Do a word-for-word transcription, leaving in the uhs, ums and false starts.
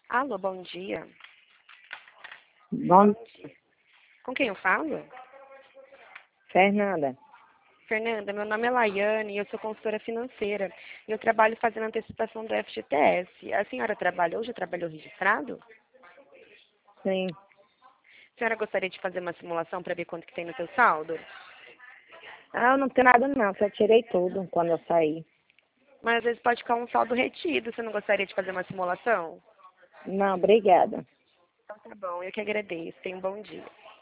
Alô, bom dia. Bom dia, Com quem eu falo? Fernanda. Fernanda, meu nome é Laiane e eu sou consultora financeira. E eu trabalho fazendo antecipação do F G T S. A senhora trabalhou, já trabalhou registrado? Sim. A senhora gostaria de fazer uma simulação para ver quanto que tem no seu saldo? Ah, eu não tenho nada não, só tirei tudo quando eu saí. Mas às vezes pode ficar um saldo retido. Você não gostaria de fazer uma simulação? Não, obrigada. Então tá bom, eu que agradeço. Tenha um bom dia.